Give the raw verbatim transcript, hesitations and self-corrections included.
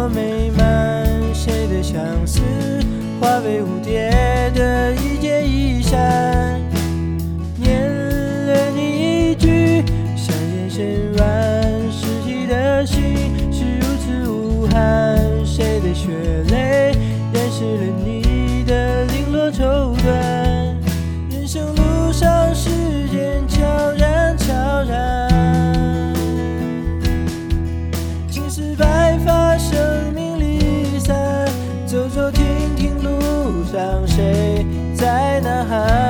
多美满，谁的相思化为蝴蝶的一件衣衫。念了你一句，相见甚晚，失体的心是如此无憾。谁的血泪染湿了你的零落绸缎？人生路上，时间悄然悄然，青丝白发，生命离散，走走停停路上，谁在呐喊？